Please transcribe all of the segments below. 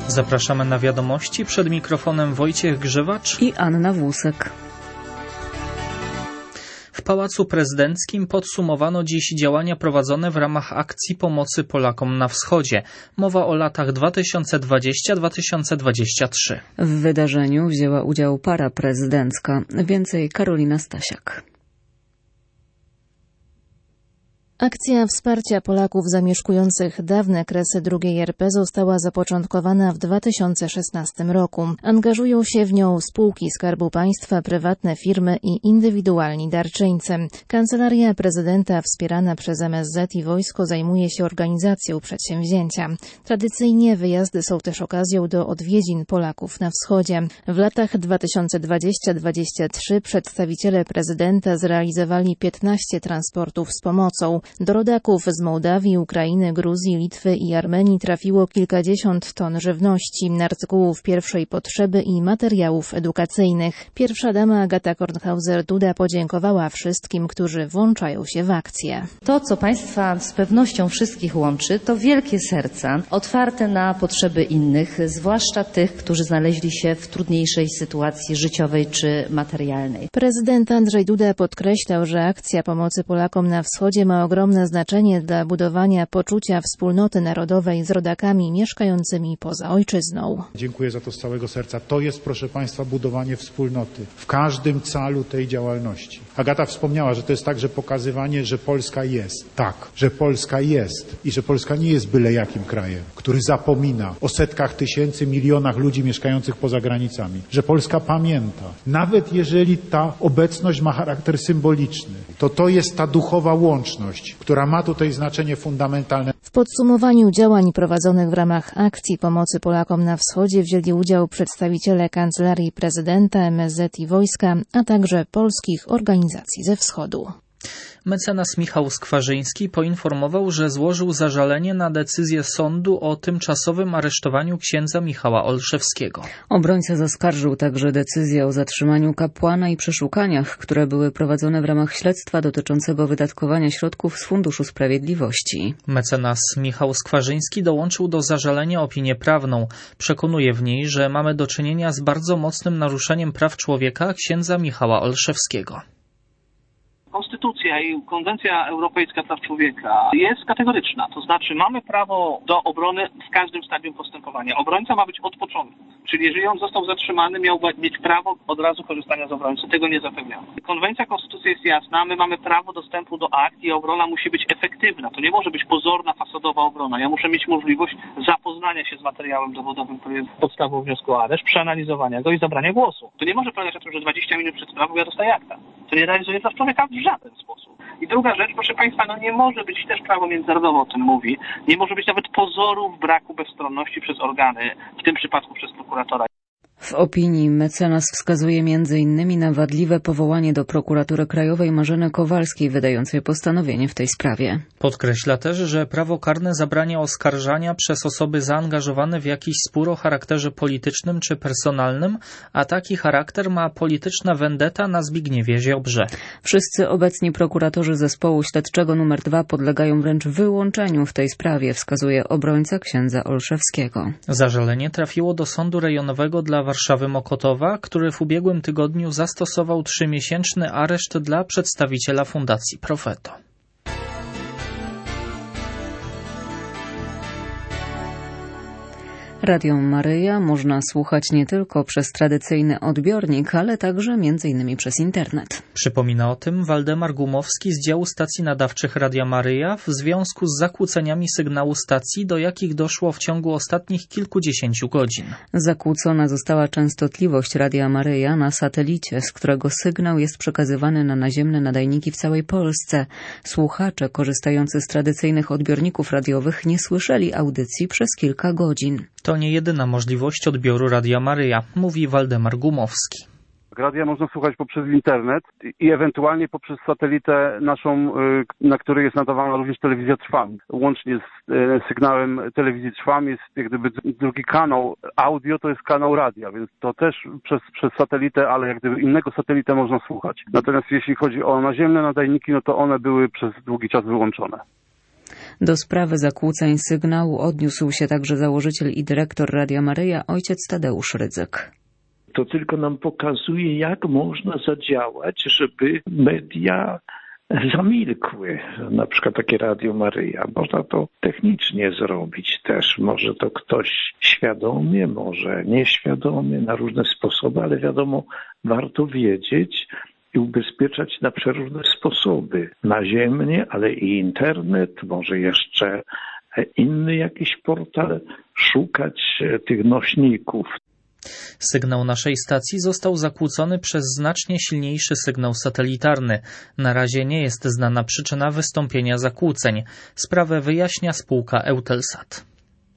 Zapraszamy na wiadomości. Przed mikrofonem Wojciech Grzywacz i Anna Włusek. W Pałacu Prezydenckim podsumowano dziś działania prowadzone w ramach akcji pomocy Polakom na Wschodzie. Mowa o latach 2020-2023. W wydarzeniu wzięła udział para prezydencka. Więcej Karolina Stasiak. Akcja wsparcia Polaków zamieszkujących dawne kresy II RP została zapoczątkowana w 2016 roku. Angażują się w nią spółki Skarbu Państwa, prywatne firmy i indywidualni darczyńcy. Kancelaria Prezydenta wspierana przez MSZ i wojsko zajmuje się organizacją przedsięwzięcia. Tradycyjnie wyjazdy są też okazją do odwiedzin Polaków na wschodzie. W latach 2020-2023 przedstawiciele prezydenta zrealizowali 15 transportów z pomocą. Do rodaków z Mołdawii, Ukrainy, Gruzji, Litwy i Armenii trafiło kilkadziesiąt ton żywności, artykułów pierwszej potrzeby i materiałów edukacyjnych. Pierwsza dama Agata Kornhauser-Duda podziękowała wszystkim, którzy włączają się w akcję. To, co Państwa z pewnością wszystkich łączy, to wielkie serca, otwarte na potrzeby innych, zwłaszcza tych, którzy znaleźli się w trudniejszej sytuacji życiowej czy materialnej. Prezydent Andrzej Duda podkreślał, że akcja pomocy Polakom na wschodzie ma ogromne znaczenie dla budowania poczucia wspólnoty narodowej z rodakami mieszkającymi poza ojczyzną. Dziękuję za to z całego serca. To jest, proszę Państwa, budowanie wspólnoty w każdym calu tej działalności. Agata wspomniała, że to jest także pokazywanie, że Polska jest. Tak, że Polska jest i że Polska nie jest byle jakim krajem, który zapomina o setkach tysięcy, milionach ludzi mieszkających poza granicami. Że Polska pamięta. Nawet jeżeli ta obecność ma charakter symboliczny, to jest ta duchowa łączność, która ma tutaj znaczenie fundamentalne. W podsumowaniu działań prowadzonych w ramach akcji pomocy Polakom na wschodzie wzięli udział przedstawiciele Kancelarii Prezydenta, MSZ i wojska, a także polskich organizacji ze wschodu. Mecenas Michał Skwarzyński poinformował, że złożył zażalenie na decyzję sądu o tymczasowym aresztowaniu księdza Michała Olszewskiego. Obrońca zaskarżył także decyzję o zatrzymaniu kapłana i przeszukaniach, które były prowadzone w ramach śledztwa dotyczącego wydatkowania środków z Funduszu Sprawiedliwości. Mecenas Michał Skwarzyński dołączył do zażalenia opinię prawną. Przekonuje w niej, że mamy do czynienia z bardzo mocnym naruszeniem praw człowieka księdza Michała Olszewskiego. Konstytucja i Konwencja Europejska Praw Człowieka jest kategoryczna, to znaczy mamy prawo do obrony w każdym stadium postępowania. Obrońca ma być od początku, czyli jeżeli on został zatrzymany, miał mieć prawo od razu korzystania z obrońcy. Tego nie zapewniamy. Konwencja, konstytucja jest jasna, my mamy prawo dostępu do akt i obrona musi być efektywna. To nie może być pozorna, fasadowa obrona. Ja muszę mieć możliwość zapoznania się z materiałem dowodowym, który jest podstawą wniosku o areszt, przeanalizowania go i zabrania głosu. To nie może polegać na tym, że 20 minut przed sprawą ja dostaję akta. To nie realizuje praw człowieka w żaden sposób. I druga rzecz, proszę Państwa, nie może być, też prawo międzynarodowe o tym mówi, nie może być nawet pozorów braku bezstronności przez organy, w tym przypadku przez prokuratora. W opinii mecenas wskazuje m.in. na wadliwe powołanie do prokuratury krajowej Marzeny Kowalskiej, wydającej postanowienie w tej sprawie. Podkreśla też, że prawo karne zabrania oskarżania przez osoby zaangażowane w jakiś spór o charakterze politycznym czy personalnym, a taki charakter ma polityczna vendetta na Zbigniewie Ziobrze. Wszyscy obecni prokuratorzy zespołu śledczego nr 2 podlegają wręcz wyłączeniu w tej sprawie, wskazuje obrońca księdza Olszewskiego. Zażalenie trafiło do Sądu Rejonowego dla Warszawy Mokotowa, który w ubiegłym tygodniu zastosował 3-miesięczny areszt dla przedstawiciela Fundacji Profeto. Radio Maryja można słuchać nie tylko przez tradycyjny odbiornik, ale także m.in. przez internet. Przypomina o tym Waldemar Gumowski z działu stacji nadawczych Radia Maryja w związku z zakłóceniami sygnału stacji, do jakich doszło w ciągu ostatnich kilkudziesięciu godzin. Zakłócona została częstotliwość Radia Maryja na satelicie, z którego sygnał jest przekazywany na naziemne nadajniki w całej Polsce. Słuchacze korzystający z tradycyjnych odbiorników radiowych nie słyszeli audycji przez kilka godzin. To nie jedyna możliwość odbioru Radia Maryja, mówi Waldemar Gumowski. Radia można słuchać poprzez internet i ewentualnie poprzez satelitę naszą, na której jest nadawana również telewizja Trwam. Łącznie z sygnałem telewizji Trwam jest jak gdyby drugi kanał audio, to jest kanał radia, więc to też przez satelitę, ale jak gdyby innego satelitę można słuchać. Natomiast jeśli chodzi o naziemne nadajniki, no to one były przez długi czas wyłączone. Do sprawy zakłóceń sygnału odniósł się także założyciel i dyrektor Radia Maryja, ojciec Tadeusz Rydzyk. To tylko nam pokazuje, jak można zadziałać, żeby media zamilkły. Na przykład takie Radio Maryja. Można to technicznie zrobić też. Może to ktoś świadomie, może nieświadomie, na różne sposoby, ale wiadomo, warto wiedzieć i ubezpieczać na przeróżne sposoby. Naziemnie, ale i internet, może jeszcze inny jakiś portal, szukać tych nośników. Sygnał naszej stacji został zakłócony przez znacznie silniejszy sygnał satelitarny. Na razie nie jest znana przyczyna wystąpienia zakłóceń. Sprawę wyjaśnia spółka Eutelsat.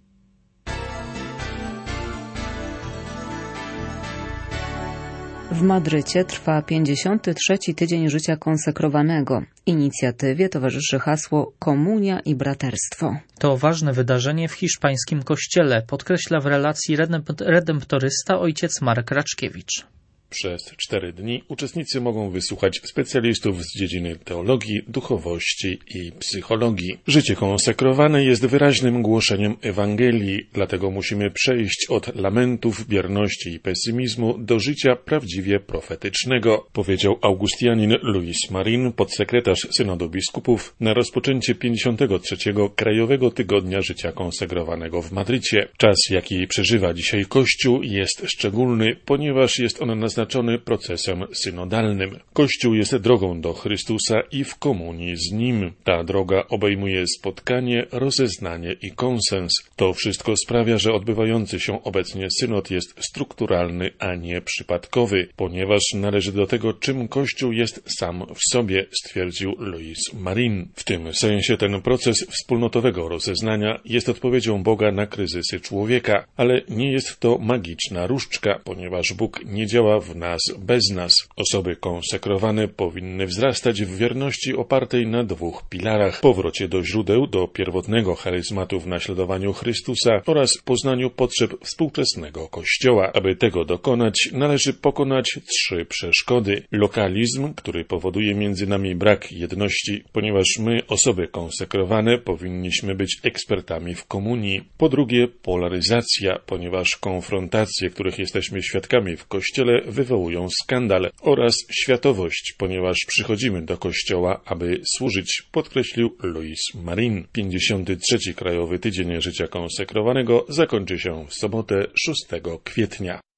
W Madrycie trwa 53. tydzień życia konsekrowanego. Inicjatywie towarzyszy hasło Komunia i Braterstwo. To ważne wydarzenie w hiszpańskim kościele, podkreśla w relacji redemptorysta ojciec Marek Raczkiewicz. Przez 4 dni uczestnicy mogą wysłuchać specjalistów z dziedziny teologii, duchowości i psychologii. Życie konsekrowane jest wyraźnym głoszeniem Ewangelii, dlatego musimy przejść od lamentów, bierności i pesymizmu do życia prawdziwie profetycznego, powiedział augustianin Luis Marin, podsekretarz Synodu Biskupów, na rozpoczęcie 53. Krajowego Tygodnia Życia Konsekrowanego w Madrycie. Czas, jaki przeżywa dzisiaj Kościół, jest szczególny, ponieważ jest on naznaczony procesem synodalnym. Kościół jest drogą do Chrystusa i w komunii z Nim. Ta droga obejmuje spotkanie, rozeznanie i konsens. To wszystko sprawia, że odbywający się obecnie synod jest strukturalny, a nie przypadkowy, ponieważ należy do tego, czym Kościół jest sam w sobie, stwierdził Luis Marin. W tym sensie ten proces wspólnotowego rozeznania jest odpowiedzią Boga na kryzysy człowieka, ale nie jest to magiczna różdżka, ponieważ Bóg nie działa w nas bez nas. Osoby konsekrowane powinny wzrastać w wierności opartej na 2 pilarach: powrocie do źródeł, do pierwotnego charyzmatu w naśladowaniu Chrystusa oraz poznaniu potrzeb współczesnego Kościoła. Aby tego dokonać, należy pokonać 3 przeszkody. Lokalizm, który powoduje między nami brak jedności, ponieważ my, osoby konsekrowane, powinniśmy być ekspertami w komunii. Po drugie, polaryzacja, ponieważ konfrontacje, których jesteśmy świadkami w Kościele, wywołują skandal, oraz światowość, ponieważ przychodzimy do Kościoła, aby służyć, podkreślił Luis Marin. 53. Krajowy Tydzień Życia Konsekrowanego zakończy się w sobotę 6 kwietnia.